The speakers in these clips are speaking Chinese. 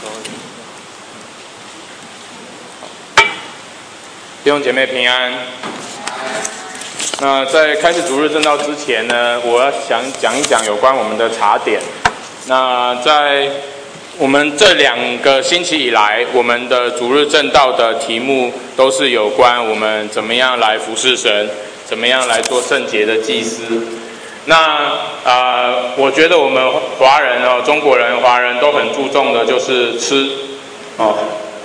弟兄姐妹平安。那在开始主日正道之前呢，我要想讲一讲有关我们的茶点。那在我们这2个星期以来，我们的主日正道的题目都是有关我们怎么样来服侍神，怎么样来做圣洁的祭司。那我觉得我们华人中国人、华人都很注重的就是吃哦。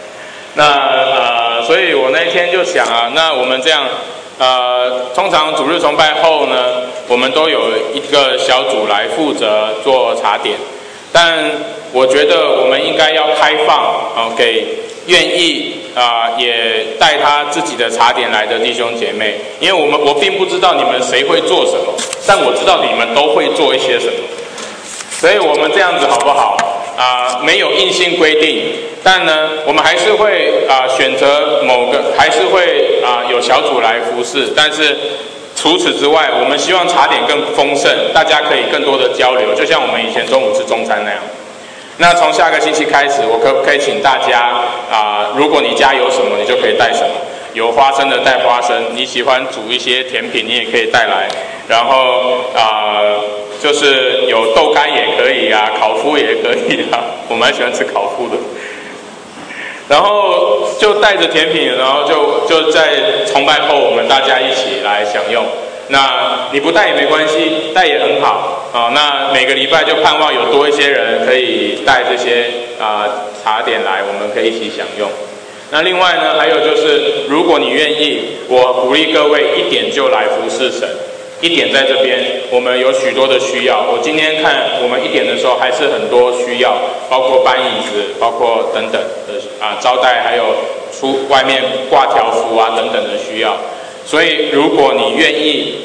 那所以我那天就想那我们这样通常主日崇拜后呢，我们都有一个小组来负责做茶点，但我觉得我们应该要开放给愿意也带他自己的茶点来的弟兄姐妹，因为我并不知道你们谁会做什么，但我知道你们都会做一些什么，所以我们这样子好不好？没有硬性规定，但呢，我们还是会选择某个，还是会有小组来服侍，但是除此之外，我们希望茶点更丰盛，大家可以更多的交流，就像我们以前中午吃中餐那样。那从下个星期开始，我可不可以请大家如果你家有什么，你就可以带什么。有花生的带花生，你喜欢煮一些甜品，你也可以带来。然后就是有豆干也可以烤麸也可以我蛮喜欢吃烤麸的。然后就带着甜品，然后就在崇拜后，我们大家一起来享用。那你不带也没关系，带也很好那每个礼拜就盼望有多一些人可以带这些茶点来，我们可以一起享用。那另外呢，还有就是，如果你愿意，我鼓励各位1点就来服侍神。1点在这边，我们有许多的需要。我今天看我们1点的时候，还是很多需要，包括搬椅子，包括等等的招待，还有出外面挂条幅等等的需要。所以，如果你愿意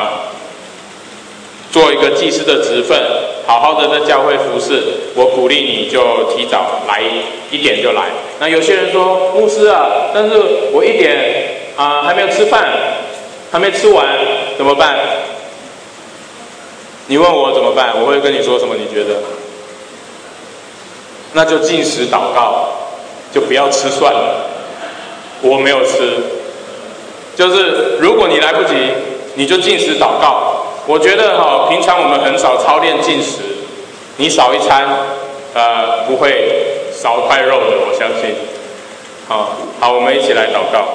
做一个祭司的职分，好好的在教会服侍，我鼓励你就提早来1点就来。那有些人说，牧师但是我1点还没有吃饭，还没吃完，怎么办？你问我怎么办，我会跟你说什么？你觉得？那就禁食祷告，就不要吃算了。我没有吃，就是如果你来不及，你就禁食祷告。我觉得平常我们很少操练禁食，你少一餐，不会少块肉的，我相信。好，我们一起来祷告。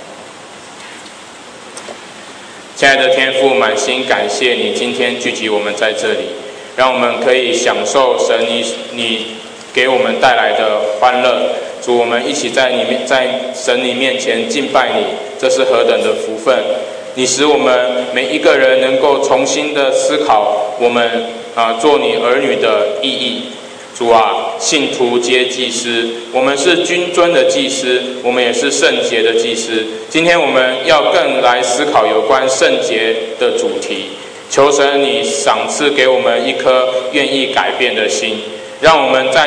亲爱的天父，满心感谢你今天聚集我们在这里，让我们可以享受神你给我们带来的欢乐。主，我们一起在神你面前敬拜你，这是何等的福分！你使我们每一个人能够重新的思考我们做你儿女的意义。主信徒皆祭司，我们是君尊的祭司，我们也是圣洁的祭司。今天我们要更来思考有关圣洁的主题，求神你赏赐给我们一颗愿意改变的心，让我们在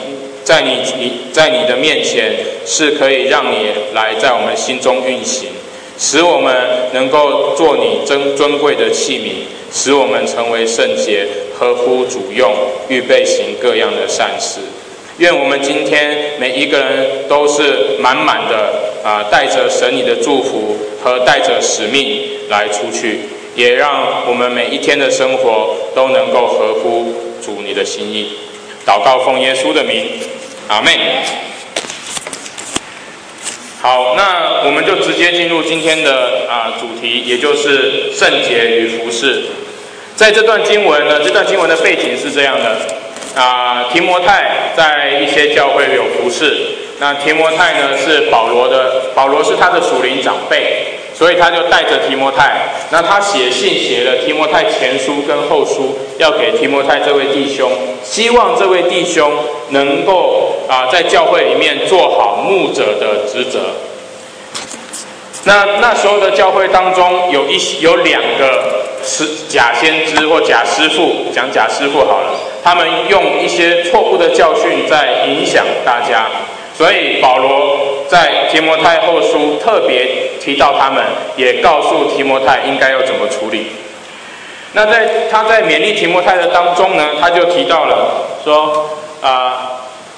你的面前是可以让你来在我们心中运行，使我们能够做你尊贵的器皿，使我们成为圣洁，合乎主用，预备行各样的善事。愿我们今天每一个人都是满满的带着神你的祝福和带着使命来出去，也让我们每一天的生活都能够合乎主你的心意。祷告奉耶稣的名，阿们。好，那我们就直接进入今天的主题，也就是圣洁与服侍。在这段经文呢，这段经文的背景是这样的提摩太在一些教会有服侍。那提摩太呢是保罗是他的属灵长辈，所以他就带着提摩太。那他写了提摩太前书跟后书，要给提摩太这位弟兄，希望这位弟兄能够在教会里面做好牧者的职责。那时候的教会当中有2个假先知或假师傅，讲假师傅好了，他们用一些错误的教训在影响大家，所以保罗在提摩太后书特别提到他们，也告诉提摩太应该要怎么处理。那他在勉励提摩太的当中呢，他就提到了说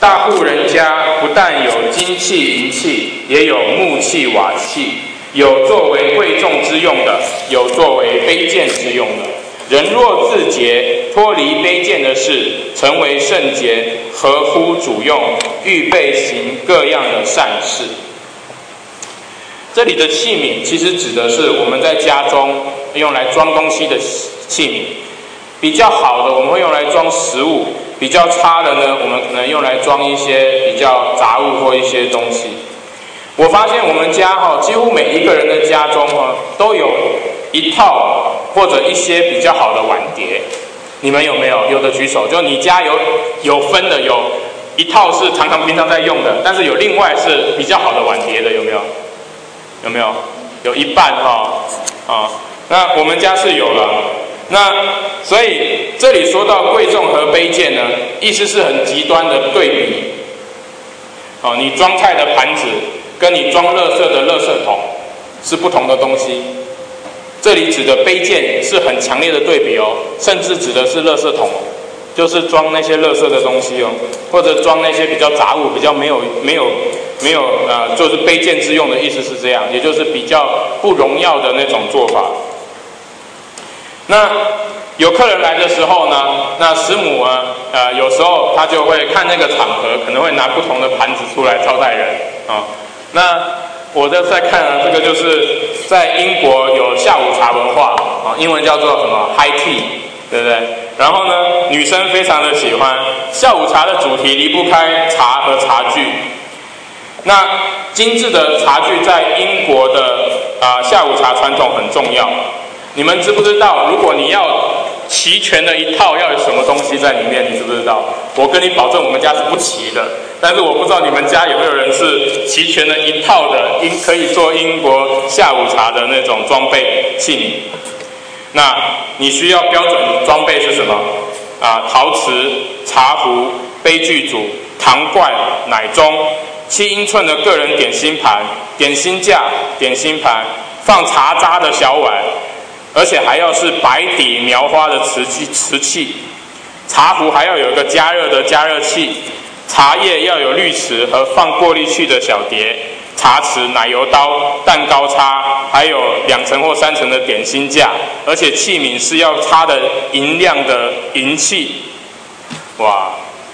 大户人家不但有金器银器，也有木器瓦器，有作为贵重之用的，有作为卑贱之用的。人若自洁，脱离卑贱的事，成为圣洁，合乎主用，预备行各样的善事。这里的器皿其实指的是我们在家中用来装东西的器皿，比较好的我们会用来装食物，比较差的呢，我们可能用来装一些比较杂物或一些东西。我发现我们家几乎每一个人的家中都有一套或者一些比较好的碗碟，你们有没有？有的举手。就你家有分的，有一套是常常平常在用的，但是有另外是比较好的碗碟的，有没有？有没有？有一半那我们家是有了。那所以这里说到贵重和卑贱呢，意思是很极端的对比。你装菜的盘子跟你装垃圾的垃圾桶是不同的东西。这里指的卑贱是很强烈的对比甚至指的是垃圾桶就是装那些垃圾的东西或者装那些比较杂物，比较没有就是卑贱之用的意思是这样，也就是比较不荣耀的那种做法。那有客人来的时候呢，那师母有时候他就会看那个场合，可能会拿不同的盘子出来招待人那我在看这个就是在英国有下午茶文化英文叫做什么 high tea， 对不对？然后呢，女生非常的喜欢下午茶的主题，离不开茶和茶具。那精致的茶具在英国的下午茶传统很重要。你们知不知道，如果你要齐全的一套，要有什么东西在里面？你知不知道？我跟你保证，我们家是不齐的。但是我不知道你们家有没有人是齐全的一套的，可以做英国下午茶的那种装备器皿。那你需要标准装备是什么？陶瓷、茶壶、杯具组、糖罐、奶盅、7英寸的个人点心盘、点心架、点心盘，放茶渣的小碗，而且还要是白底描花的瓷器。茶壶还要有一个加热的加热器，茶叶要有滤池和放过滤器的小碟，茶匙、奶油刀、蛋糕叉，还有2层或3层的点心架，而且器皿是要插的银亮的银器。哇！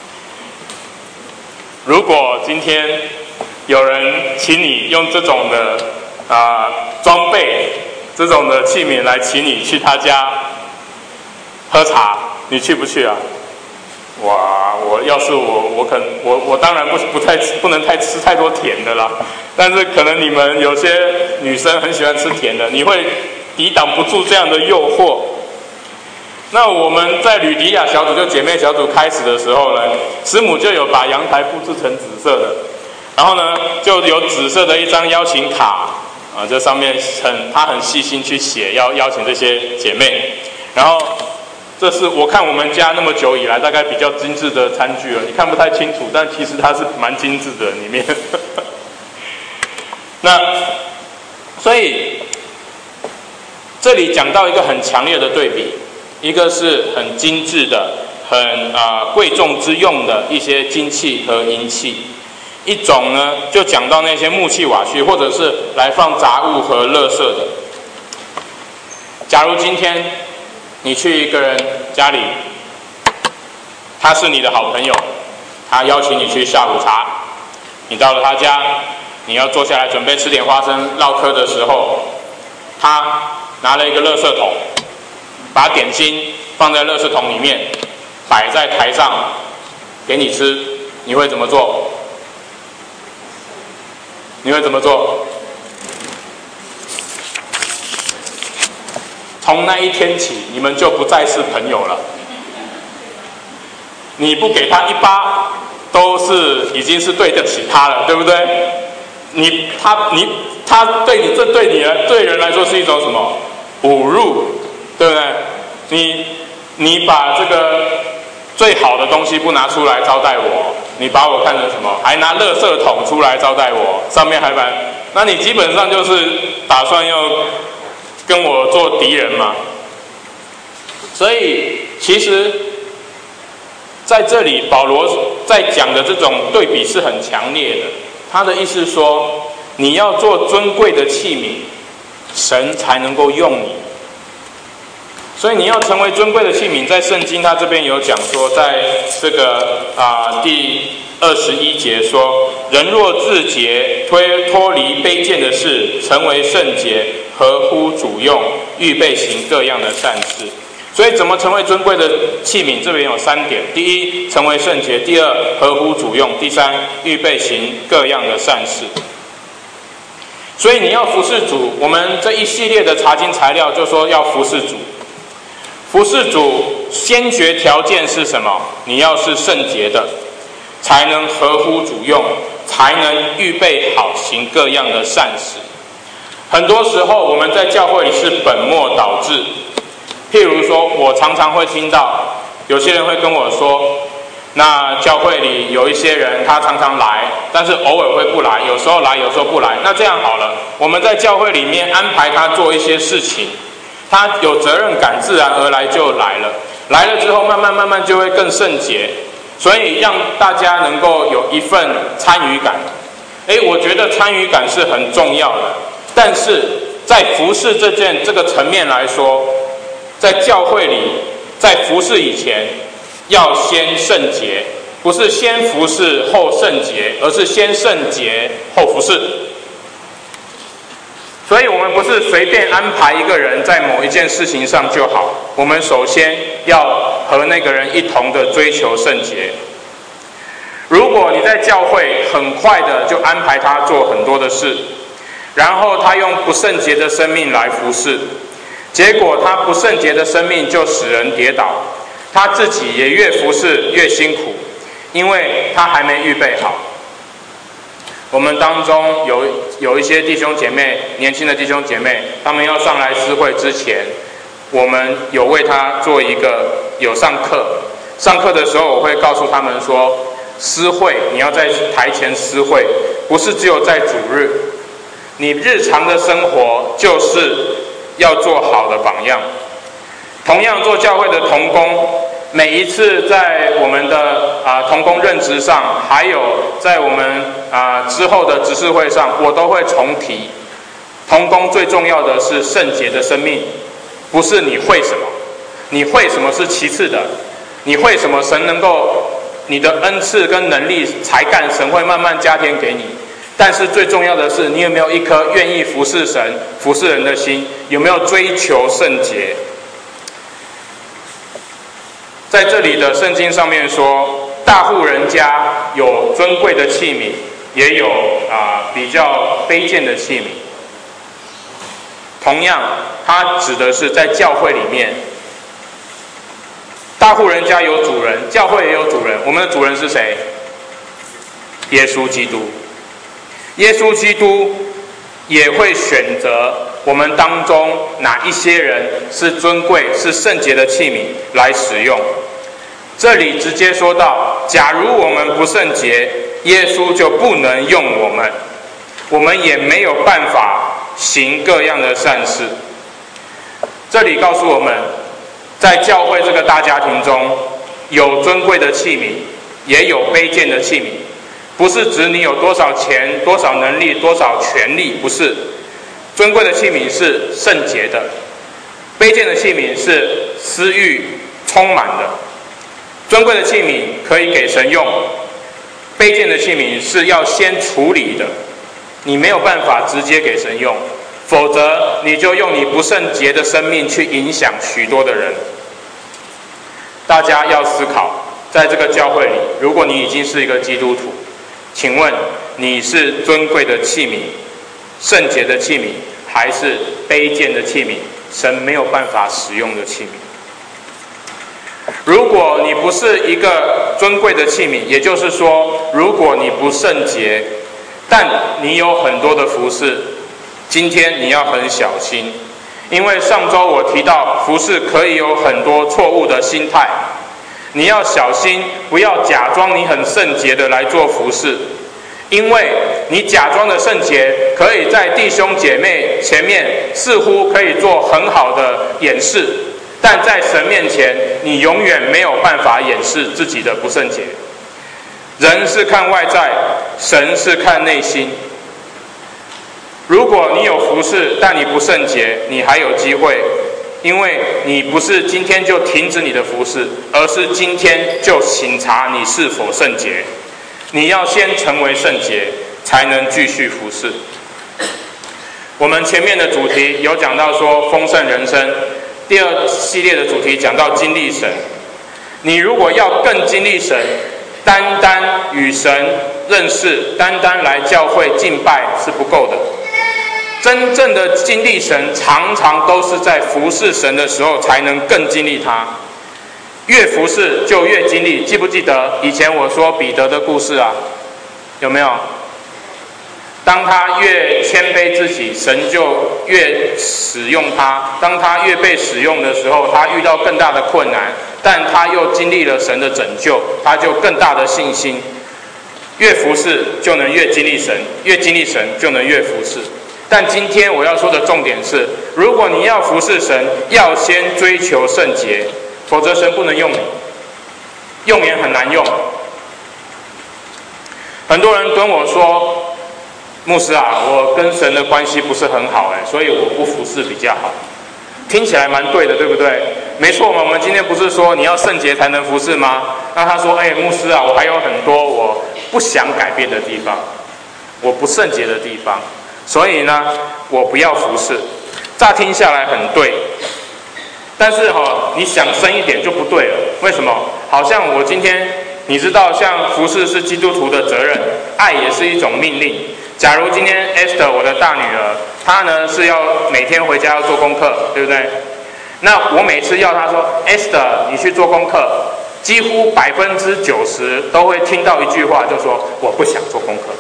如果今天有人请你用这种的装备、这种的器皿来请你去他家喝茶，你去不去啊？哇！要是我当然不能吃太多甜的啦，但是可能你们有些女生很喜欢吃甜的，你会抵挡不住这样的诱惑。那我们在吕迪亚小组就姐妹小组开始的时候呢，师母就有把阳台布置成紫色的，然后呢就有紫色的一张邀请卡这上面她很细心去写要邀请这些姐妹，然后这是我看我们家那么久以来大概比较精致的餐具了，你看不太清楚，但其实它是蛮精致的里面。那所以这里讲到一个很强烈的对比，一个是很精致的、很贵重之用的一些金器和银器，一种呢就讲到那些木器瓦器，或者是来放杂物和垃圾的。假如今天你去一个人家里，他是你的好朋友，他邀请你去下午茶，你到了他家，你要坐下来准备吃点花生唠嗑的时候，他拿了一个垃圾桶，把点心放在垃圾桶里面，摆在台上给你吃，你会怎么做？你会怎么做？从那一天起，你们就不再是朋友了。你不给他一巴，都是已经是对得起他了，对不对？他对你，这对人来说是一种什么侮辱，对不对？你把这个最好的东西不拿出来招待我，你把我看成什么？还拿垃圾桶出来招待我，上面还摆，那你基本上就是打算要跟我做敌人嘛。所以其实在这里保罗在讲的这种对比是很强烈的。他的意思是说，你要做尊贵的器皿，神才能够用你。所以你要成为尊贵的器皿，在圣经他这边有讲说，在这个第21节说，人若自洁，脱离卑贱的事，成为圣洁，合乎主用，预备行各样的善事。所以怎么成为尊贵的器皿，这边有3点：第一，成为圣洁；第二，合乎主用；第三，预备行各样的善事。所以你要服侍主，我们这一系列的查经材料就说要服侍主。服侍主先决条件是什么？你要是圣洁的，才能合乎主用，才能预备好行各样的善事。很多时候我们在教会里是本末倒置。譬如说，我常常会听到有些人会跟我说，那教会里有一些人他常常来，但是偶尔会不来，有时候来，有时候不来。那这样好了，我们在教会里面安排他做一些事情，他有责任感，自然而然就来了。来了之后，慢慢就会更圣洁，所以让大家能够有一份参与感。我觉得参与感是很重要的，但是在服事这个层面来说，在教会里，在服事以前，要先圣洁，不是先服事后圣洁，而是先圣洁后服事。所以我们不是随便安排一个人在某一件事情上就好，我们首先要和那个人一同的追求圣洁。如果你在教会很快的就安排他做很多的事，然后他用不圣洁的生命来服事，结果他不圣洁的生命就使人跌倒，他自己也越服事越辛苦，因为他还没预备好。我们当中有一些弟兄姐妹，年轻的弟兄姐妹，他们要上来司会之前，我们有为他做有上课。上课的时候，我会告诉他们说，司会你要在台前司会，不是只有在主日，你日常的生活就是要做好的榜样。同样做教会的同工，每一次在我们的同工任职上，还有在我们之后的执事会上，我都会重提，同工最重要的是圣洁的生命，不是你会什么，你会什么是其次的，你会什么神能够，你的恩赐跟能力才干，神会慢慢加添给你。但是最重要的是，你有没有一颗愿意服侍神、服侍人的心？有没有追求圣洁？在这里的圣经上面说，大户人家有尊贵的器皿，也有比较卑贱的器皿。同样，它指的是在教会里面，大户人家有主人，教会也有主人。我们的主人是谁？耶稣基督。耶稣基督也会选择我们当中哪一些人是尊贵、是圣洁的器皿来使用。这里直接说到，假如我们不圣洁，耶稣就不能用我们，我们也没有办法行各样的善事。这里告诉我们，在教会这个大家庭中，有尊贵的器皿，也有卑贱的器皿。不是指你有多少钱、多少能力、多少权力，不是。尊贵的器皿是圣洁的，卑贱的器皿是私欲充满的。尊贵的器皿可以给神用，卑贱的器皿是要先处理的，你没有办法直接给神用，否则你就用你不圣洁的生命去影响许多的人。大家要思考，在这个教会里，如果你已经是一个基督徒，请问你是尊贵的器皿、圣洁的器皿，还是卑贱的器皿，神没有办法使用的器皿？如果你不是一个尊贵的器皿，也就是说，如果你不圣洁，但你有很多的服事，今天你要很小心，因为上周我提到服事可以有很多错误的心态，你要小心，不要假装你很圣洁的来做服事，因为你假装的圣洁，可以在弟兄姐妹前面似乎可以做很好的掩饰， 但在神面前，你永远没有办法掩饰自己的不圣洁。人是看外在，神是看内心。如果你有服事，但你不圣洁，你还有机会，因为你不是今天就停止你的服事，而是今天就省察你是否圣洁。你要先成为圣洁，才能继续服事。我们前面的主题有讲到说丰盛人生，第二系列的主题讲到经历神。你如果要更经历神，单单与神认识，单单来教会敬拜是不够的。真正的经历神，常常都是在服侍神的时候才能更经历他。越服侍就越经历，记不记得以前我说彼得的故事啊？有没有？当他越谦卑自己，神就越使用他。当他越被使用的时候，他遇到更大的困难，但他又经历了神的拯救，他就更大的信心。越服侍就能越经历神，越经历神就能越服侍。但今天我要说的重点是，如果你要服侍神，要先追求圣洁，否则神不能用你，用也很难用。很多人跟我说，牧师啊，我跟神的关系不是很好，所以我不服侍比较好。听起来蛮对的，对不对？没错嘛，我们今天不是说你要圣洁才能服侍吗？那他说，牧师啊，我还有很多我不想改变的地方，我不圣洁的地方，所以呢，我不要服侍。乍听下来很对，但是你想深一点就不对了。为什么？好像我今天，你知道，像服侍是基督徒的责任，爱也是一种命令。假如今天 Esther 我的大女儿，她呢是要每天回家要做功课，对不对？那我每次要她说 Esther 你去做功课，几乎90%都会听到一句话，就说我不想做功课。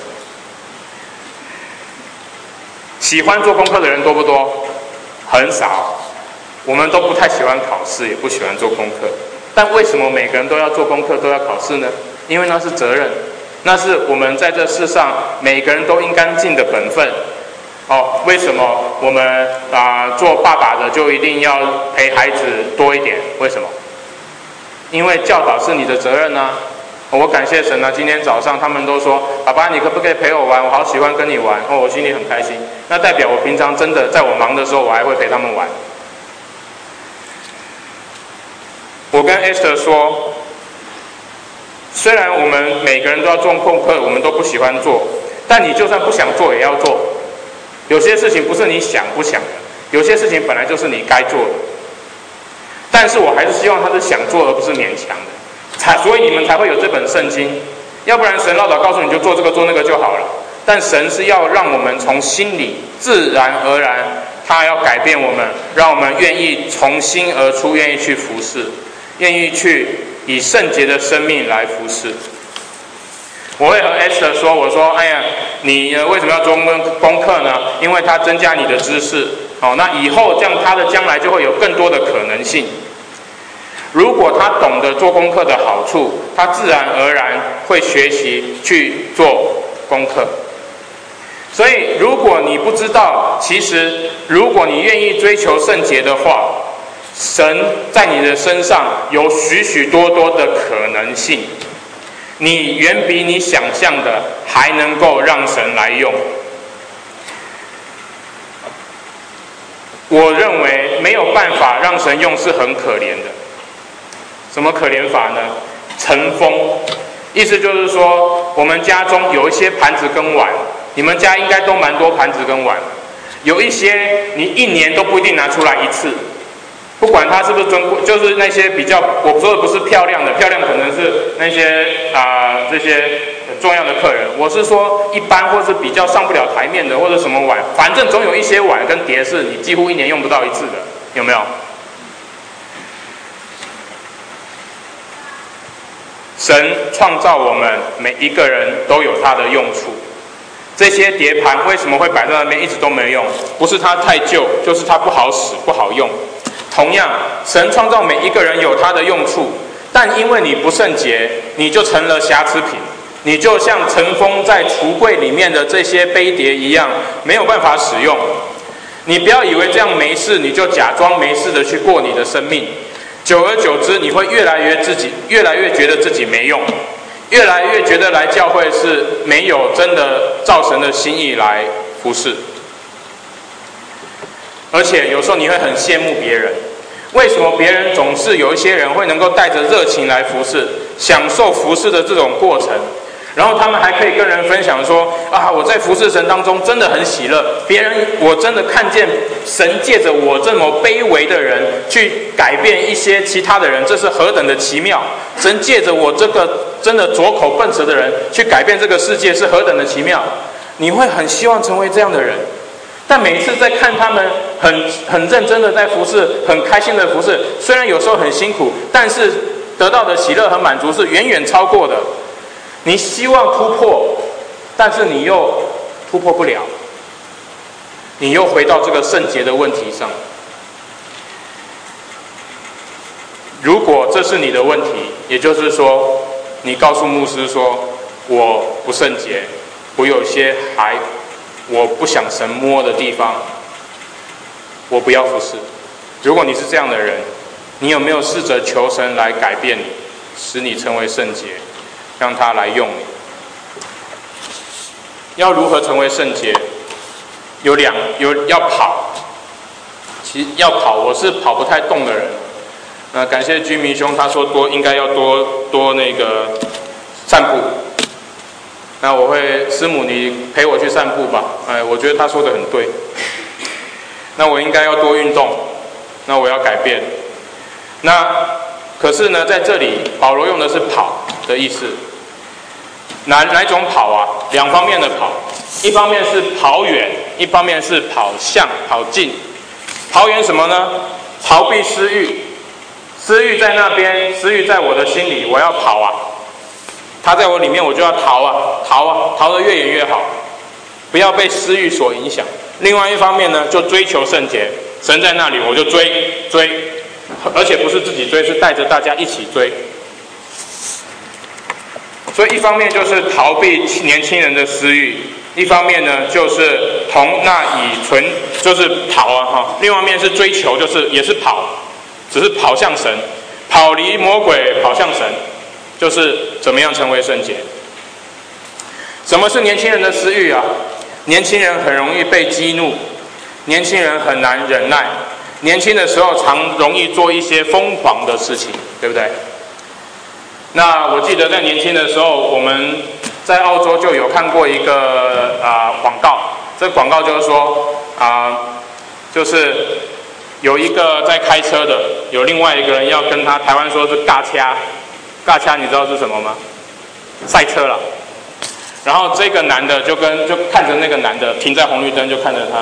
喜欢做功课的人多不多？很少。我们都不太喜欢考试，也不喜欢做功课。但为什么每个人都要做功课，都要考试呢？因为那是责任，那是我们在这世上每个人都应该尽的本分。为什么我们做爸爸的就一定要陪孩子多一点？为什么？因为教导是你的责任啊。我感谢神啊，今天早上他们都说，爸爸你可不可以陪我玩？我好喜欢跟你玩。我心里很开心。那代表我平常真的在我忙的时候，我还会陪他们玩。我跟 Esther 说，虽然我们每个人都要做功课，我们都不喜欢做，但你就算不想做也要做。有些事情不是你想不想的，有些事情本来就是你该做的。但是我还是希望他是想做而不是勉强的，所以你们才会有这本圣经。要不然神唠叨告诉你就做这个做那个就好了。但神是要让我们从心里自然而然，他要改变我们，让我们愿意从心而出，愿意去服侍，愿意去以圣洁的生命来服侍。我会和 Esther 说，我说，你为什么要做功课呢？因为它增加你的知识，那以后这样他的将来就会有更多的可能性。如果他懂得做功课的好处，他自然而然会学习去做功课。所以如果你不知道，其实如果你愿意追求圣洁的话，神在你的身上有许许多多的可能性，你远比你想象的还能够让神来用。我认为没有办法让神用是很可怜的。什么可怜法呢？尘封，意思就是说，我们家中有一些盘子跟碗，你们家应该都蛮多盘子跟碗，有一些你一年都不一定拿出来一次。不管它是不是尊贵，就是那些比较，我说的不是漂亮的，漂亮可能是那些这些重要的客人。我是说一般或是比较上不了台面的，或者什么碗，反正总有一些碗跟碟是你几乎一年用不到一次的，有没有？神创造我们每一个人都有他的用处。这些碟盘为什么会摆在那边一直都没用？不是它太旧，就是它不好使不好用。同样，神创造每一个人有他的用处，但因为你不圣洁，你就成了瑕疵品，你就像尘封在橱柜里面的这些杯碟一样，没有办法使用。 你不要以为这样没事，你就假装没事的去过你的生命。久而久之，你会越来越觉得自己没用，越来越觉得来教会是没有真的照神的心意来服侍。而且有时候你会很羡慕别人，为什么别人总是有一些人会能够带着热情来服侍，享受服侍的这种过程，然后他们还可以跟人分享说啊，我在服侍神当中真的很喜乐，我真的看见神借着我这么卑微的人去改变一些其他的人，这是何等的奇妙！神借着我这个真的拙口笨舌的人去改变这个世界，是何等的奇妙！你会很希望成为这样的人。但每一次在看他们很认真的在服侍，很开心的服侍，虽然有时候很辛苦，但是得到的喜乐和满足是远远超过的。你希望突破，但是你又突破不了，你又回到这个圣洁的问题上。如果这是你的问题，也就是说，你告诉牧师说我不圣洁，我有些我不想神摸的地方，我不要服侍。如果你是这样的人，你有没有试着求神来改变你，使你成为圣洁，让他来用你？要如何成为圣洁？要跑。其实要跑，我是跑不太动的人。感谢居民兄，他说应该要多那个散步。那我会师母，你陪我去散步吧。我觉得他说的很对。那我应该要多运动。那我要改变。可是呢，在这里保罗用的是跑的意思。哪种跑啊？两方面的跑，一方面是跑远，一方面是跑近。跑远什么呢？逃避私欲。私欲在那边，私欲在我的心里，我要跑啊。他在我里面，我就要逃得越远越好，不要被私欲所影响。另外一方面呢，就追求圣洁，神在那里，我就追，而且不是自己追，是带着大家一起追。所以一方面就是逃避年轻人的私欲，一方面呢就是就是跑啊。另外一面是追求，就是也是跑，只是跑向神，跑离魔鬼，跑向神。就是怎么样成为圣洁。什么是年轻人的私欲啊？年轻人很容易被激怒，年轻人很难忍耐，年轻的时候常容易做一些疯狂的事情，对不对？那我记得在年轻的时候，我们在澳洲就有看过一个广告，这个广告就是说就是有一个在开车的，有另外一个人要跟他，台湾说是尬掐，你知道是什么吗？赛车了。然后这个男的就看着那个男的停在红绿灯，就看着他。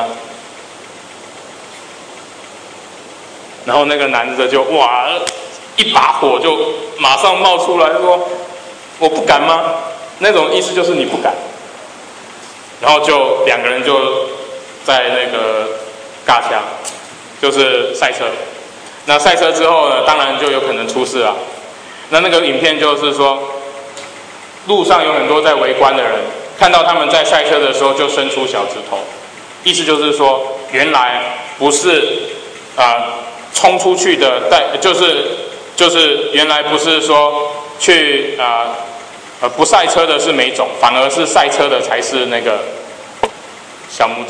然后那个男的就一把火就马上冒出来说：“我不敢吗？”那种意思就是你不敢。然后就两个人就在那个尬掐，就是赛车。那赛车之后呢，当然就有可能出事了。那个影片就是说，路上有很多在围观的人，看到他们在赛车的时候就伸出小指头，意思就是说，原来不是冲出去的，就是原来不是说去不赛车的是每种，反而是赛车的才是那个小拇指。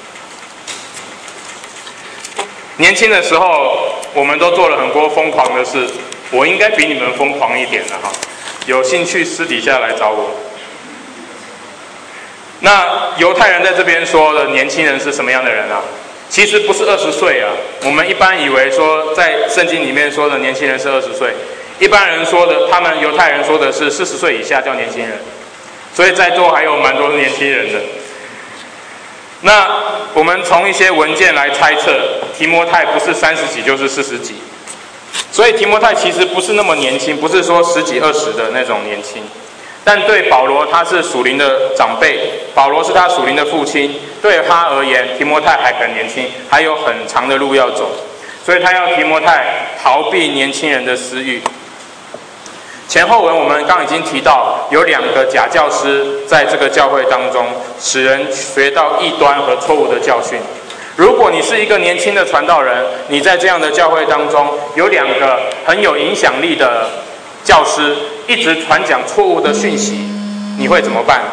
年轻的时候，我们都做了很多疯狂的事。我应该比你们疯狂一点了哈，有兴趣私底下来找我。那犹太人在这边说的年轻人是什么样的人啊？其实不是20岁啊，我们一般以为说在圣经里面说的年轻人是20岁，一般人说的，他们犹太人说的是40岁以下叫年轻人，所以在座还有蛮多年轻人的。那我们从一些文件来猜测，提摩太不是30几就是40几。所以提摩太其实不是那么年轻，不是说10几20的那种年轻，但对保罗他是属灵的长辈，保罗是他属灵的父亲，对他而言，提摩太还很年轻，还有很长的路要走，所以他要提摩太逃避年轻人的私欲。前后文我们刚已经提到，有2个假教师在这个教会当中，使人学到异端和错误的教训。 如果你是一个年轻的传道人，你在这样的教会当中有2个很有影响力的教师一直传讲错误的讯息，你会怎么办？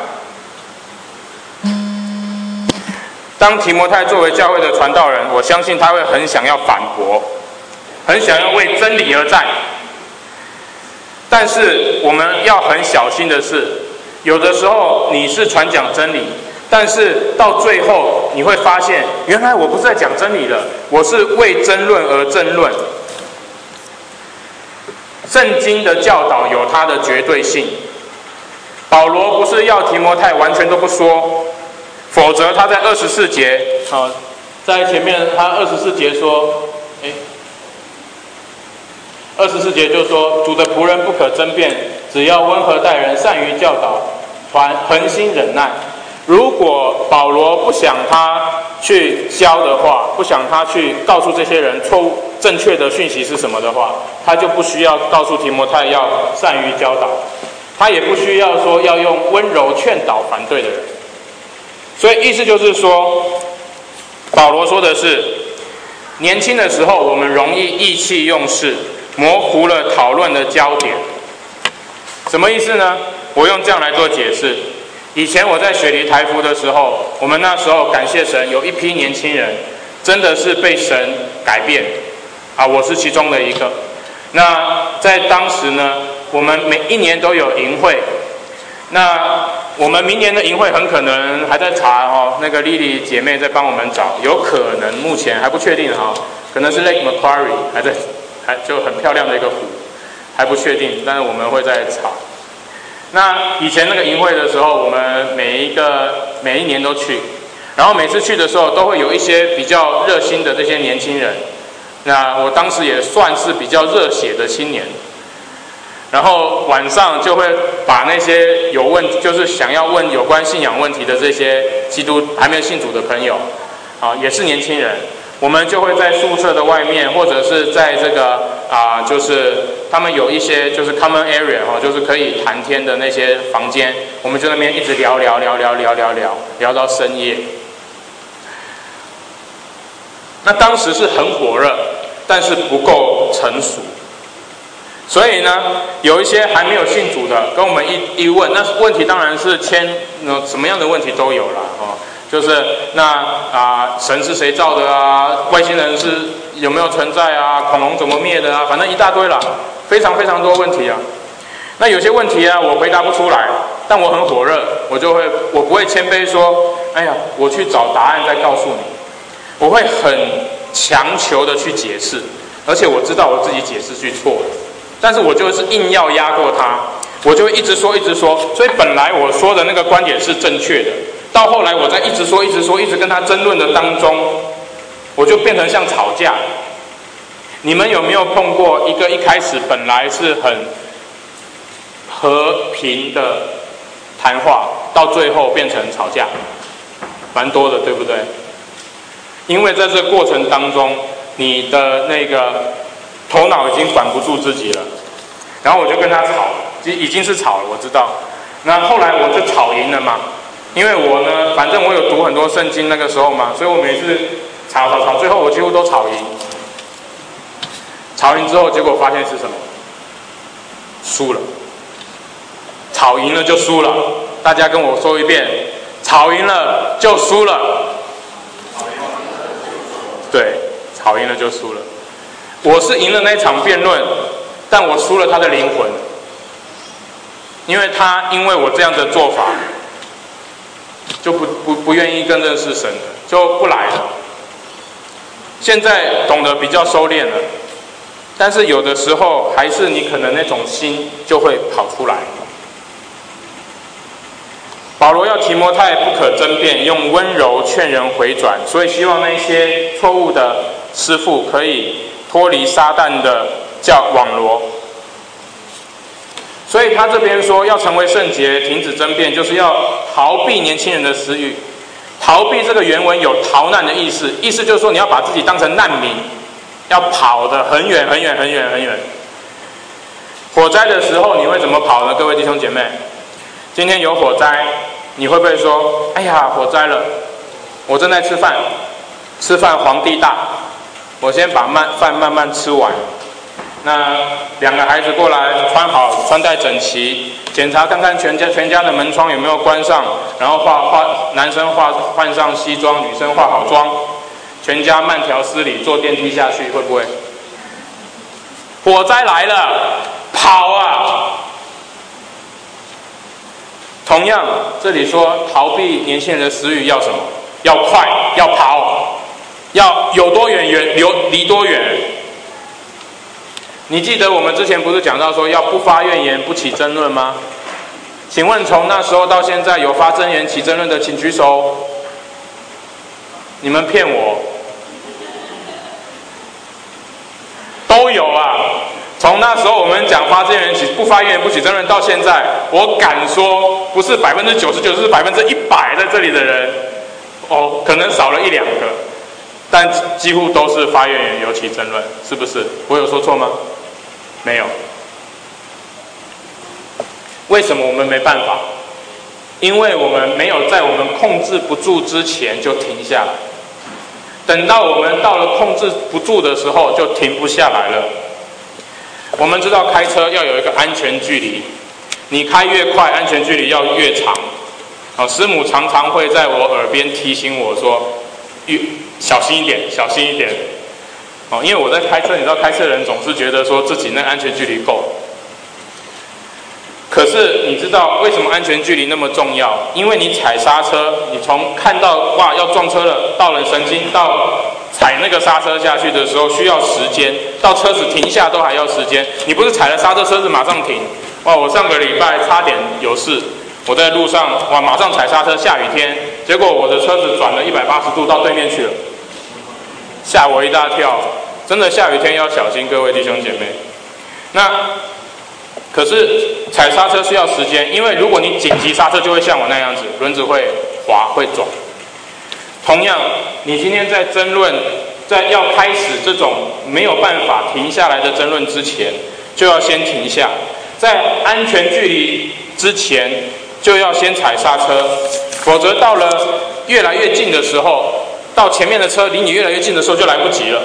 当提摩太作为教会的传道人，我相信他会很想要反驳，很想要为真理而战。但是我们要很小心的是，有的时候你是传讲真理，但是到最后你会发现，原来我不是在讲真理了，我是为争论而争论。圣经的教导有它的绝对性，保罗不是要提摩太完全都不说，否则他在24节，在前面他24节说，24节就说，主的仆人不可争辩，只要温和待人，善于教导，恒心忍耐。如果保罗不想他去教的话，不想他去告诉这些人错误正确的讯息是什么的话，他就不需要告诉提摩太要善于教导，他也不需要说要用温柔劝导反对的人。所以意思就是说，保罗说的是，年轻的时候我们容易意气用事，模糊了讨论的焦点。什么意思呢？我用这样来做解释。以前我在雪梨台福的时候，我们那时候感谢神，有一批年轻人真的是被神改变我是其中的一个。那在当时呢，我们每一年都有营会，那我们明年的营会很可能还在查那个 Lily 姐妹在帮我们找，有可能目前还不确定可能是 Lake Macquarie 还就很漂亮的一个湖，还不确定，但是我们会再查。那以前那个营会的时候，我们每一年都去，然后每次去的时候都会有一些比较热心的这些年轻人。那我当时也算是比较热血的青年，然后晚上就会把那些就是想要问有关信仰问题的这些基督还没有信主的朋友也是年轻人，我们就会在宿舍的外面，或者是在这个就是他们有一些就是 common area 就是可以谈天的那些房间，我们就在那边一直聊到深夜。那当时是很火热，但是不够成熟，所以呢，有一些还没有信主的跟我们一问，那问题当然是什么样的问题都有啦就是神是谁造的外星人是有没有存在恐龙怎么灭的反正一大堆啦，非常非常多问题那有些问题我回答不出来，但我很火热，我不会谦卑说，哎呀，我去找答案再告诉你，我会很强求的去解释，而且我知道我自己解释是错的，但是我就是硬要压过他，我就一直说，所以本来我说的那个观点是正确的，到后来我在一直说，一直跟他争论的当中，我就变成像吵架。你们有没有碰过一个一开始本来是很和平的谈话，到最后变成吵架？蛮多的，对不对？因为在这个过程当中，你的那个头脑已经管不住自己了，然后我就跟他吵，已经是吵了，我知道。那后来我就吵赢了嘛，因为我呢，反正我有读很多圣经那个时候嘛，所以我每次吵，最后我几乎都吵赢。吵赢之后，结果发现是什么？输了。吵赢了就输了，大家跟我说一遍，吵赢了就输了。对，吵赢了就输了。我是赢了那场辩论，但我输了他的灵魂，因为我这样的做法，就不愿意更认识神了，就不来了。现在懂得比较收敛了，但是有的时候还是你可能那种心就会跑出来。保罗要提摩太不可争辩，用温柔劝人回转，所以希望那些错误的师父可以脱离撒旦的网罗。所以他这边说要成为圣洁，停止争辩，就是要逃避年轻人的私欲。逃避这个原文有逃难的意思，意思就是说你要把自己当成难民，要跑得很远很远很远很远。火灾的时候你会怎么跑呢？各位弟兄姐妹，今天有火灾，你会不会说，哎呀，火灾了，我正在吃饭， 吃饭皇帝大，我先把饭慢慢吃完。那2个孩子过来，穿好，穿戴整齐，检查看看全家的门窗有没有关上，然后男生换上西装，女生化好妆，全家慢条斯理坐电梯下去，会不会？火灾来了，跑啊！同样，这里说逃避年轻人的私欲要什么？要快，要跑，要有多远离多远。你记得我们之前不是讲到说要不发怨言，不起争论吗？请问从那时候到现在有发真言起争论的，请举手。你们骗我，都有啊。从那时候我们讲发真言起不发怨言不起争论到现在，我敢说不是99%，是100%在这里的人，可能少了1-2个，但几乎都是发怨言有起争论，是不是？我有说错吗？没有。为什么我们没办法？因为我们没有在我们控制不住之前就停下来，等到我们到了控制不住的时候就停不下来了。我们知道开车要有一个安全距离，你开越快，安全距离要越长。师母常常会在我耳边提醒我说：“小心一点，小心一点。”因为我在开车，你知道开车的人总是觉得说自己那安全距离够。可是你知道为什么安全距离那么重要？因为你踩刹车，你从看到哇要撞车了，到了神经，到踩那个刹车下去的时候需要时间，到车子停下都还要时间。你不是踩了刹车，车子马上停。我上个礼拜差点有事，我在路上马上踩刹车，下雨天，结果我的车子转了180度到对面去了，吓我一大跳。真的下雨天要小心，各位弟兄姐妹。可是踩刹车需要时间，因为如果你紧急刹车，就会像我那样子，轮子会滑会转。同样，你今天在争论，在要开始这种没有办法停下来的争论之前，就要先停下，在安全距离之前就要先踩刹车，否则到了越来越近的时候，到前面的车离你越来越近的时候就来不及了。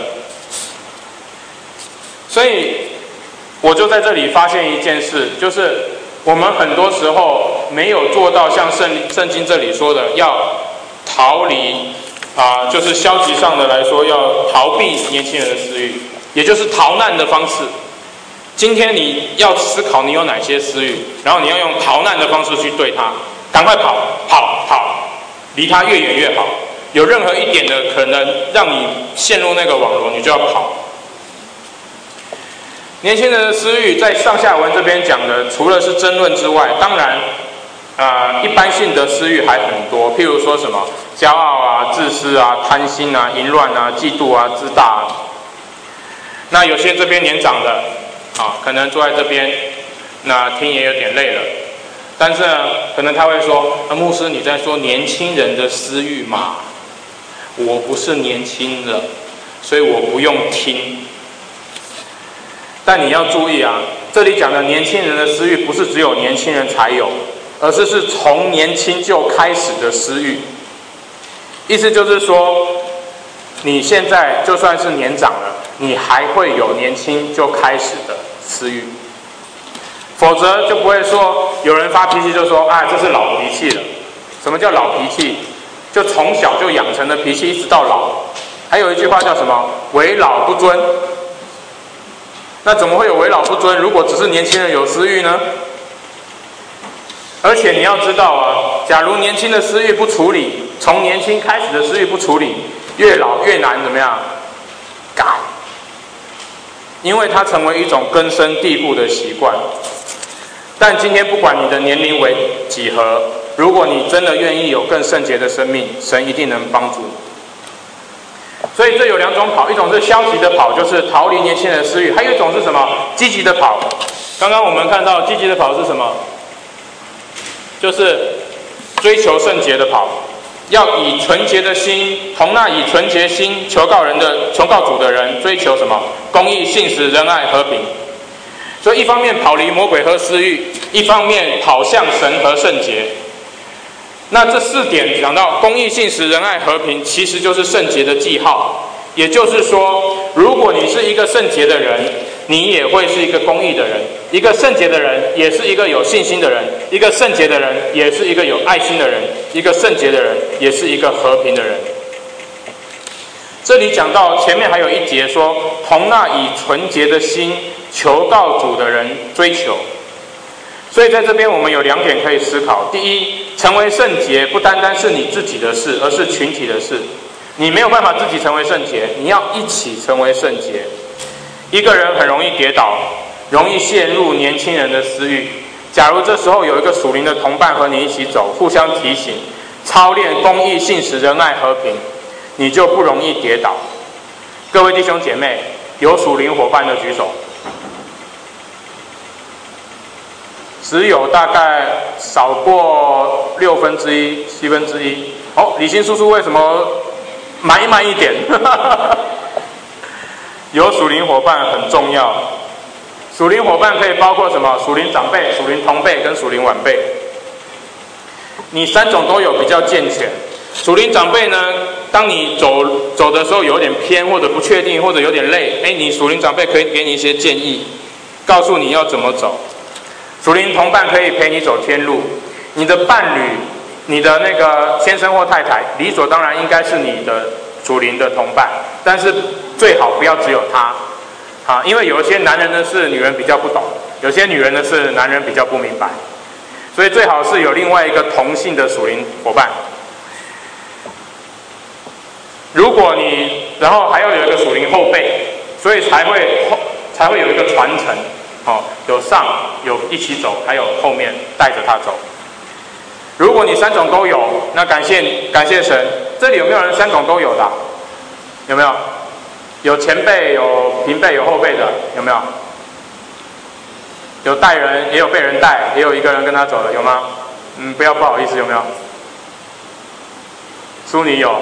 所以我就在这里发现一件事，就是我们很多时候没有做到像圣经这里说的，要逃离就是消极上的来说，要逃避年轻人的私欲，也就是逃难的方式。今天你要思考你有哪些私欲，然后你要用逃难的方式去对它，赶快跑，离它越远越好。有任何一点的可能让你陷入那个网络，你就要跑。年轻人的私欲在上下文这边讲的，除了是争论之外，当然一般性的私欲还很多，譬如说什么骄傲啊、自私啊、贪心啊、淫乱啊、嫉妒啊、自大啊。那有些这边年长的可能坐在这边，那听也有点累了，但是呢，可能他会说：牧师，你在说年轻人的私欲嘛？我不是年轻了，所以我不用听。但你要注意这里讲的年轻人的私欲不是只有年轻人才有，而是从年轻就开始的私欲。意思就是说，你现在就算是年长了，你还会有年轻就开始的私欲，否则就不会说有人发脾气就说这是老脾气了。什么叫老脾气？就从小就养成的脾气，一直到老。还有一句话叫什么？为老不尊。那怎么会有为老不尊？如果只是年轻人有私欲呢？而且你要知道假如年轻的私欲不处理，从年轻开始的私欲不处理，越老越难怎么样改？因为它成为一种根深蒂固的习惯。但今天不管你的年龄为几何，如果你真的愿意有更圣洁的生命，神一定能帮助你。所以这有2种跑，一种是消极的跑，就是逃离年轻人的私欲；还有一种是什么？积极的跑。刚刚我们看到积极的跑是什么？就是追求圣洁的跑，要以纯洁的心，同那以纯洁心求告主的人，追求什么？公义、信实、仁爱、和平。所以一方面跑离魔鬼和私欲，一方面跑向神和圣洁。 那这4点讲到公义、信实、仁爱、和平，其实就是圣洁的记号。也就是说，如果你是一个圣洁的人，你也会是一个公义的人；一个圣洁的人，也是一个有信心的人；一个圣洁的人，也是一个有爱心的人；一个圣洁的人，也是一个和平的人。这里讲到前面还有一节说，同那以纯洁的心求告主的人追求。所以在这边我们有2点可以思考：第一，成为圣洁不单单是你自己的事，而是群体的事。你没有办法自己成为圣洁，你要一起成为圣洁。一个人很容易跌倒，容易陷入年轻人的私欲。假如这时候有一个属灵的同伴和你一起走，互相提醒，操练公义、信实、仁爱、和平，你就不容易跌倒。各位弟兄姐妹，有属灵伙伴的举手。只有大概少过1/6、1/7。哦，李欣叔叔为什么慢一点？有属灵伙伴很重要。属灵伙伴可以包括什么？属灵长辈、属灵同辈跟属灵晚辈。你3种都有比较健全。属灵长辈呢，当你走的时候有点偏，或者不确定，或者有点累，你属灵长辈可以给你一些建议，告诉你要怎么走。属灵同伴可以陪你走天路。你的伴侣，你的那个先生或太太，理所当然应该是你的属灵的同伴，但是最好不要只有他，因为有一些男人的事女人比较不懂，有些女人的事男人比较不明白，所以最好是有另外一个同性的属灵伙伴。如果你然后还要有一个属灵后辈，所以才会有一个传承。有上有一起走，还有后面带着他走。如果你3种都有，那感谢神。这里有没有人3种都有的？有没有？有前辈，有平辈，有后辈的，有没有？有带人，也有被人带，也有一个人跟他走的，有吗？不好意思，有没有？苏你有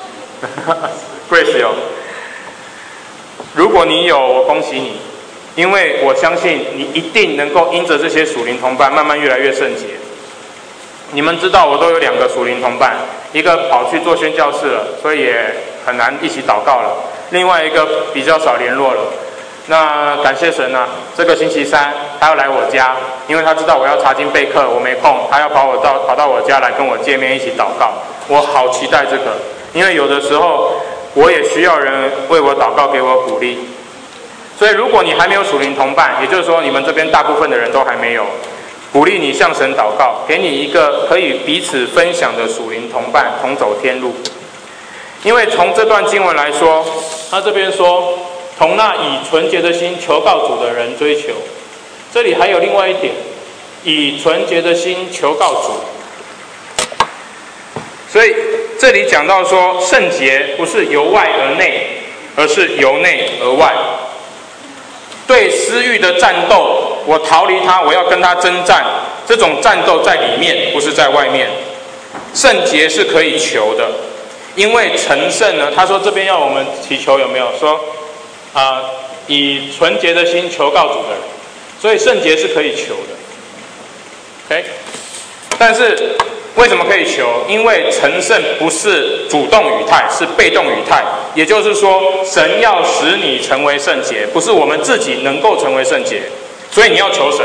，Grace 有。如果你有，我恭喜你。因为我相信你一定能够因着这些属灵同伴慢慢越来越圣洁。你们知道我都有2个属灵同伴，一个跑去做宣教士了，所以也很难一起祷告了，另外一个比较少联络了。那感谢神啊，这个星期3他要来我家，因为他知道我要查经备课，我没空，他要跑到我家来跟我见面一起祷告。我好期待这个，因为有的时候我也需要人为我祷告，给我鼓励。所以如果你还没有属灵同伴，也就是说你们这边大部分的人都还没有，鼓励你向神祷告，给你一个可以彼此分享的属灵同伴，同走天路。因为从这段经文来说，他这边说同那以纯洁的心求告主的人追求。这里还有另外一点，以纯洁的心求告主。所以这里讲到说，圣洁不是由外而内，而是由内而外。对私欲的战斗，我逃离他，我要跟他征战，这种战斗在里面，不是在外面。圣洁是可以求的，因为成圣呢，他说这边要我们祈求，有没有说以纯洁的心求告主的人，所以圣洁是可以求的。OK， 但是为什么可以求？因为成圣不是主动语态，是被动语态。也就是说，神要使你成为圣洁，不是我们自己能够成为圣洁，所以你要求神。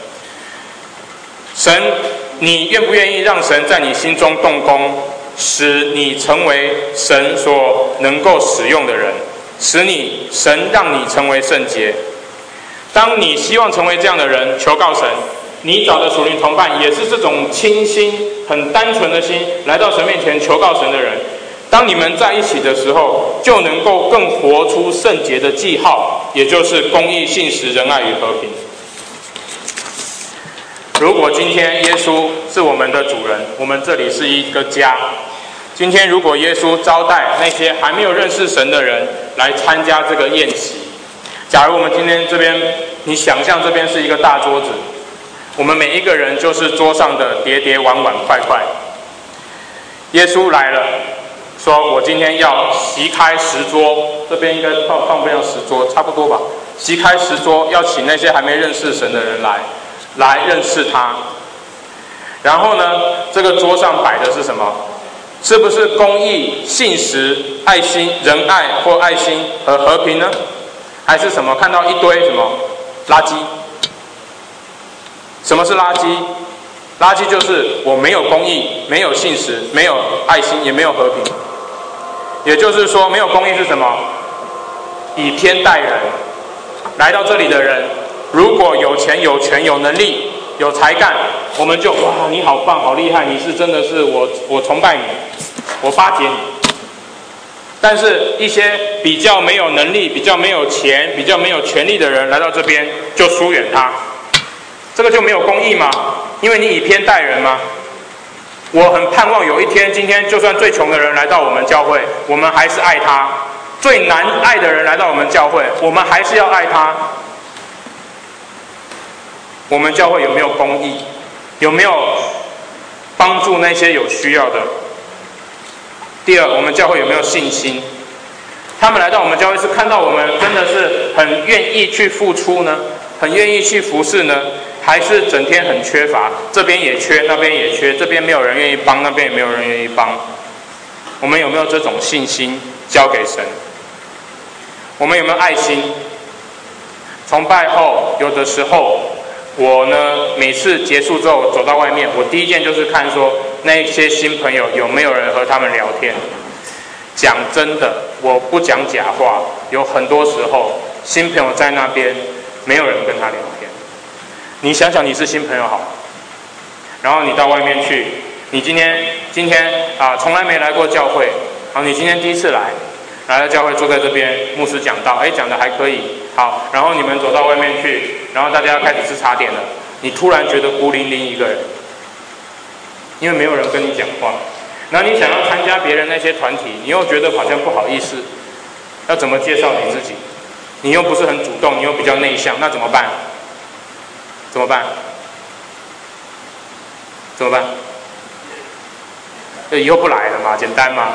神，你愿不愿意让神在你心中动工，使你成为神所能够使用的人，使神让你成为圣洁？当你希望成为这样的人，求告神。你找的属灵同伴也是这种清心、很单纯的心，来到神面前求告神的人。当你们在一起的时候，就能够更活出圣洁的记号，也就是公义、信实、仁爱与和平。如果今天耶稣是我们的主人，我们这里是一个家。今天如果耶稣招待那些还没有认识神的人来参加这个宴席，假如我们今天这边，你想象这边是一个大桌子，我们每一个人就是桌上的碟碟碗碗筷筷。耶稣来了，说我今天要席开10桌，这边应该放不了10桌，差不多吧。席开10桌，要请那些还没认识神的人来认识他。 然后呢，这个桌上摆的是什么？是不是公义、信实、爱心、仁爱或爱心和和平呢？还是什么？看到一堆什么垃圾？什么是垃圾？垃圾就是我没有公义，没有信实，没有爱心，也没有和平。也就是说，没有公义是什么？以偏待人。来到这里的人，如果有钱、有权、有能力、有才干，我们就哇，你好棒，好厉害，你是真的是我崇拜你，我巴结你。但是，一些比较没有能力、比较没有钱、比较没有权力的人来到这边，就疏远他。这个就没有公义吗？因为你以偏待人吗？我很盼望有一天，今天就算最穷的人来到我们教会，我们还是爱他；最难爱的人来到我们教会，我们还是要爱他。我们教会有没有公义？有没有帮助那些有需要的？第二，我们教会有没有信心？他们来到我们教会是看到我们真的是很愿意去付出呢，很愿意去服侍呢，还是整天很缺乏，这边也缺，那边也缺，这边没有人愿意帮，那边也没有人愿意帮。我们有没有这种信心交给神？我们有没有爱心？崇拜后，有的时候我呢，每次结束之后走到外面，我第一件就是看说那些新朋友有没有人和他们聊天。讲真的，我不讲假话，有很多时候新朋友在那边没有人跟他聊天。你想想，你是新朋友好，然后你到外面去，你今天从来没来过教会，然后你今天第一次来到教会，坐在这边，牧师讲道，讲的还可以，好，然后你们走到外面去，然后大家要开始吃茶点了，你突然觉得孤零零一个人，因为没有人跟你讲话，然后你想要参加别人那些团体，你又觉得好像不好意思，要怎么介绍你自己？你又不是很主动，你又比较内向，那怎么办？怎么办？怎么办？以后不来了嘛，简单嘛。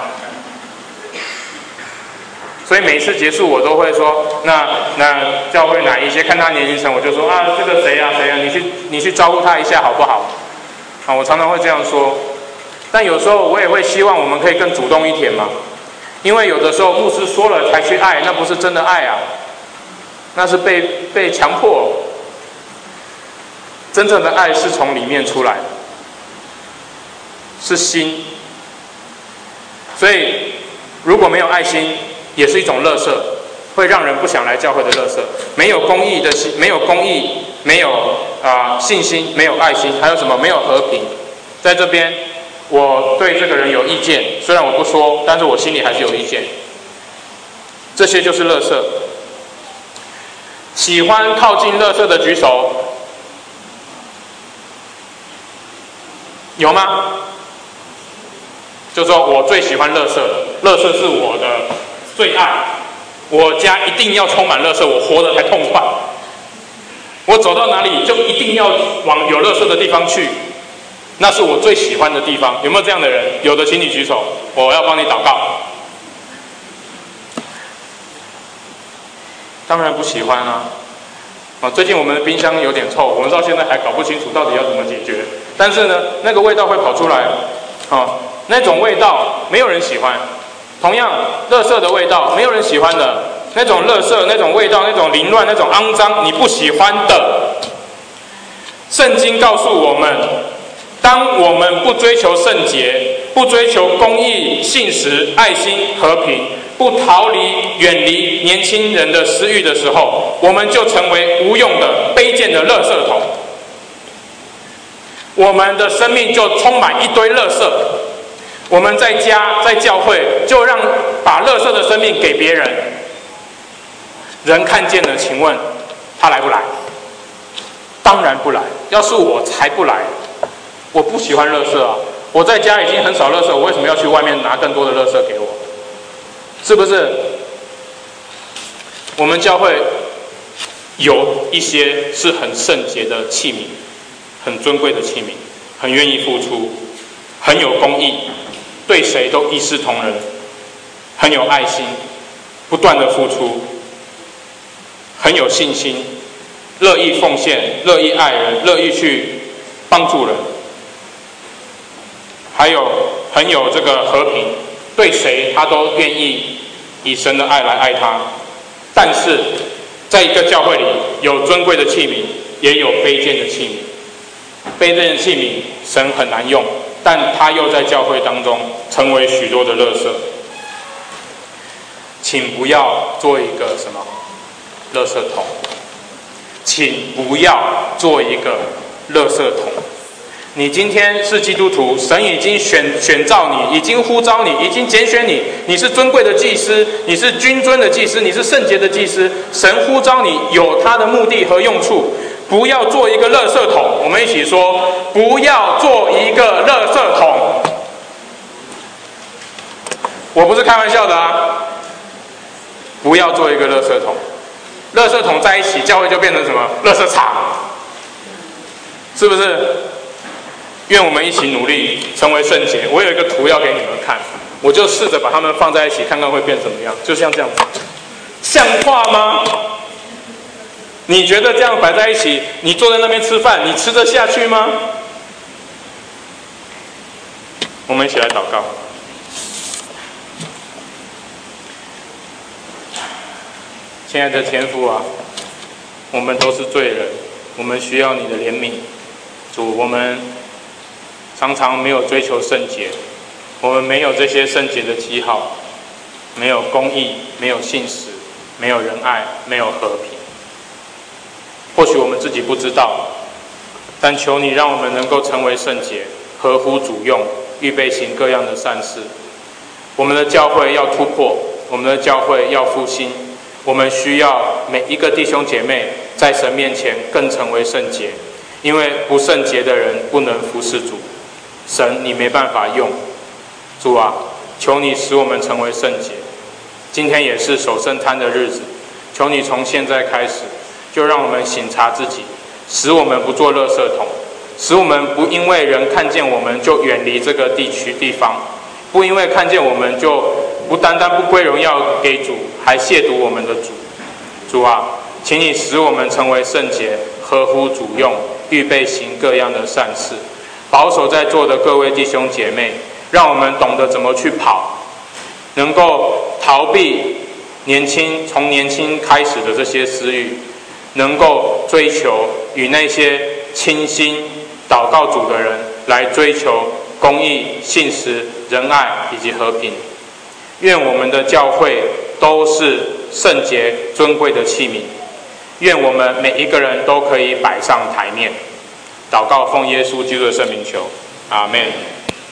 所以每次结束我都会说，那教会哪一些看他年龄层，我就说这个谁啊，你去招呼他一下好不好？我常常会这样说。但有时候我也会希望我们可以更主动一点嘛，因为有的时候牧师说了才去爱，那不是真的爱啊，那是被强迫。真正的爱是从里面出来的，是心。所以如果没有爱心，也是一种垃圾，会让人不想来教会的垃圾。没有公义的心，没有公义，没有信心，没有爱心，还有什么？没有和平。在这边，我对这个人有意见，虽然我不说，但是我心里还是有意见。这些就是垃圾。喜欢靠近垃圾的举手。有吗？就说我最喜欢垃圾了，垃圾是我的最爱，我家一定要充满垃圾，我活得才痛快。我走到哪里就一定要往有垃圾的地方去，那是我最喜欢的地方。有没有这样的人？有的请你举手，我要帮你祷告。当然不喜欢啊。最近我们的冰箱有点臭，我们到现在还搞不清楚到底要怎么解决。但是呢，那个味道会跑出来，那种味道没有人喜欢。同样，垃圾的味道没有人喜欢的，那种垃圾、那种味道、那种凌乱、那种肮脏，你不喜欢的。圣经告诉我们，当我们不追求圣洁，不追求公义、信实、爱心、和平，不逃离、远离年轻人的私欲的时候，我们就成为无用的、卑贱的垃圾桶。我们的生命就充满一堆垃圾。我们在家、在教会，就把垃圾的生命给别人。人看见了，请问他来不来？当然不来。要是我才不来，我不喜欢垃圾啊！我在家已经很少垃圾，我为什么要去外面拿更多的垃圾给我？是不是？我们教会有一些是很圣洁的器皿，很尊贵的器皿，很愿意付出，很有公义，对谁都一视同仁，很有爱心，不断的付出，很有信心，乐意奉献，乐意爱人，乐意去帮助人。 还有很有这个和平，对谁他都愿意以神的爱来爱他。但是在一个教会里，有尊贵的器皿，也有卑贱的器皿。卑贱的器皿神很难用，但他又在教会当中成为许多的垃圾。请不要做一个什么垃圾桶，请不要做一个垃圾桶。你今天是基督徒，神已经选召你，已经呼召你，已经拣选你，你是尊贵的祭司，你是君尊的祭司，你是圣洁的祭司。神呼召你有他的目的和用处，不要做一个垃圾桶。我们一起说，不要做一个垃圾桶。我不是开玩笑的啊，不要做一个垃圾桶。垃圾桶在一起，教会就变成什么？垃圾场，是不是？愿我们一起努力成为圣洁。我有一个图要给你们看，我就试着把它们放在一起，看看会变怎么样。就像这样子，像话吗？你觉得这样摆在一起，你坐在那边吃饭，你吃得下去吗？我们一起来祷告。亲爱的天父啊，我们都是罪人，我们需要你的怜悯。主，我们常常没有追求圣洁，我们没有这些圣洁的记号，没有公义，没有信实，没有仁爱，没有和平。或许我们自己不知道，但求你让我们能够成为圣洁，合乎主用，预备行各样的善事。我们的教会要突破，我们的教会要复兴，我们需要每一个弟兄姐妹在神面前更成为圣洁，因为不圣洁的人不能服侍主。神，你没办法用。主啊，求你使我们成为圣洁。今天也是守圣餐的日子，求你从现在开始，就让我们省察自己，使我们不做垃圾桶，使我们不因为人看见我们就远离这个地方，不因为看见我们就不单单不归荣耀给主，还亵渎我们的主。主啊，请你使我们成为圣洁，合乎主用，预备行各样的善事。保守在座的各位弟兄姐妹，让我们懂得怎么去跑，能够逃避从年轻开始的这些私欲，能够追求与那些倾心祷告主的人来追求公义、信实、仁爱以及和平。愿我们的教会都是圣洁尊贵的器皿，愿我们每一个人都可以摆上台面。祷告奉耶稣基督的圣名求，阿们。